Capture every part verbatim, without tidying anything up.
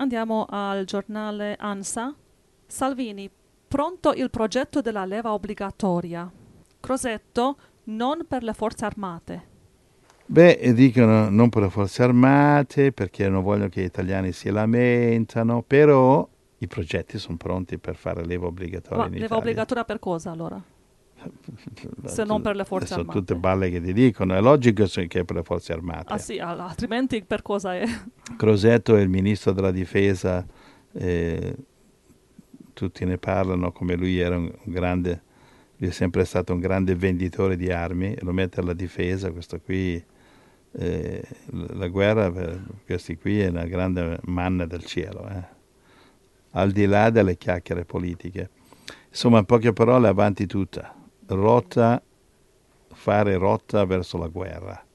andiamo al giornale ANSA. Salvini, pronto il progetto della leva obbligatoria. Crosetto, non per le forze armate. Beh, dicono non per le forze armate perché non vogliono che gli italiani si lamentano, però i progetti sono pronti per fare leva obbligatoria Ma in leva Italia. obbligatoria per cosa allora? Se non per le forze Sono armate. tutte balle che ti dicono, è logico che è per le forze armate. Ah sì, al- altrimenti per cosa è? Crosetto è il ministro della difesa, eh, tutti ne parlano come lui era un grande, lui è sempre stato un grande venditore di armi, e lo mette alla difesa, questo qui, eh, la guerra per questi qui è una grande manna del cielo, eh. Al di là delle chiacchiere politiche. Insomma, in poche parole, avanti tutta, rotta, fare rotta verso la guerra.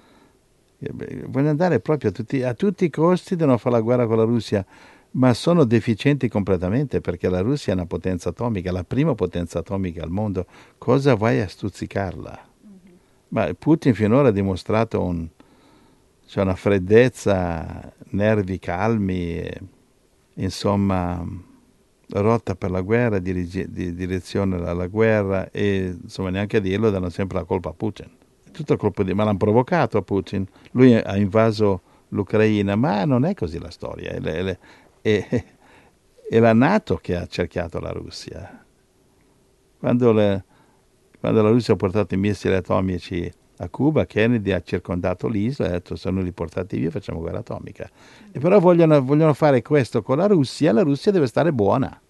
Vogliono andare proprio a tutti, a tutti i costi, devono fare la guerra con la Russia, ma sono deficienti completamente perché la Russia è una potenza atomica, la prima potenza atomica al mondo. Cosa vai a stuzzicarla? Mm-hmm. Ma Putin finora ha dimostrato un, cioè una freddezza, nervi calmi, e, insomma, rotta per la guerra, dirige, di, direzione alla guerra e insomma neanche a dirlo danno sempre la colpa a Putin. Tutto colpo di, ma l'hanno provocato a Putin. Lui ha invaso l'Ucraina, ma non è così la storia. È, è, è, è la NATO che ha cerchiato la Russia. Quando, le, quando la Russia ha portato i missili atomici a Cuba, Kennedy ha circondato l'isola e ha detto se non li portate via facciamo guerra atomica. E però vogliono, vogliono fare questo con la Russia, la Russia deve stare buona.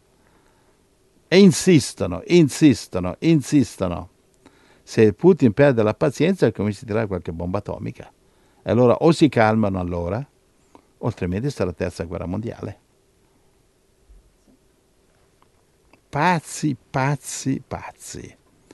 E insistono, insistono, insistono. Se Putin perde la pazienza comincia a tirare qualche bomba atomica. E allora o si calmano allora, o altrimenti sarà la terza guerra mondiale. Pazzi, pazzi, pazzi.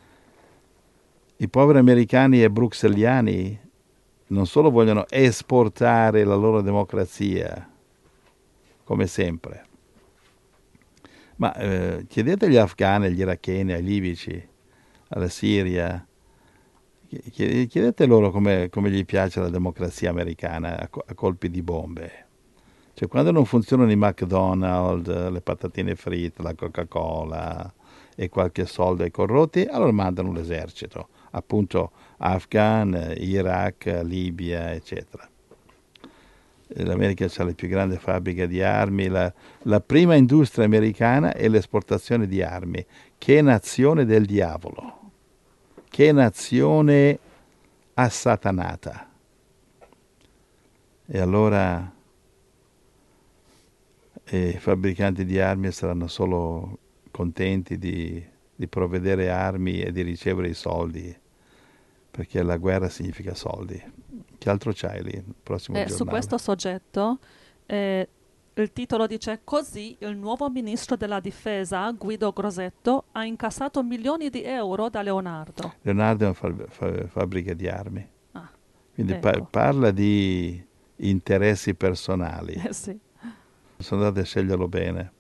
I poveri americani e bruxelliani non solo vogliono esportare la loro democrazia, come sempre, ma eh, chiedete agli afghani, agli iracheni, ai libici, alla Siria, chiedete loro come, come gli piace la democrazia americana a, a colpi di bombe. Cioè, quando non funzionano i McDonald's, le patatine fritte, la Coca-Cola e qualche soldo ai corrotti, allora mandano l'esercito, appunto Afghan, Iraq, Libia, eccetera. L'America ha le più grandi fabbriche di armi, la, la prima industria americana è l'esportazione di armi. Che nazione del diavolo! Che nazione assatanata! E allora e i fabbricanti di armi saranno solo contenti di, di provvedere armi e di ricevere i soldi, perché la guerra significa soldi. Che altro c'hai lì? Il prossimo Eh, giornale. su questo soggetto eh, il titolo dice: così il nuovo ministro della difesa Guido Crosetto ha incassato milioni di euro da Leonardo. Leonardo è una fa- fa- fabbrica di armi, Ah, quindi ecco. pa- parla di interessi personali. Eh sì. Sono andate a sceglierlo bene.